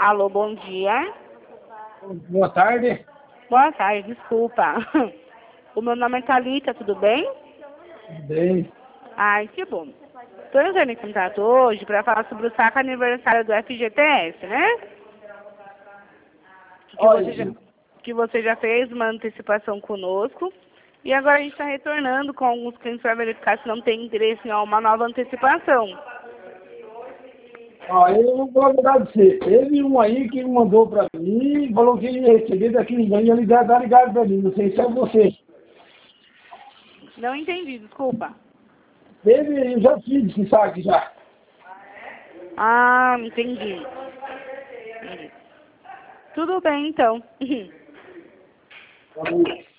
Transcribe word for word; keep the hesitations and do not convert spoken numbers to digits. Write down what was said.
Alô, bom dia. Boa tarde. Boa tarde, desculpa. O meu nome é Thalita, tudo bem? Bem. Ai, que bom. Estou entrando em contato hoje para falar sobre o saco aniversário do F G T S, né? Que você, já, Olha, que você já fez uma antecipação conosco. E agora a gente está retornando com alguns clientes para verificar se não tem interesse em uma nova antecipação. ó, eu vou agradecer. Teve um aí que mandou para mim, falou que ia receber daqui em dia, ia ligar, dar ligado para mim. Não sei se é você. Não entendi, desculpa. Teve, eu já fiz esse saque já. Ah, entendi. Tudo bem, então. Tá bom.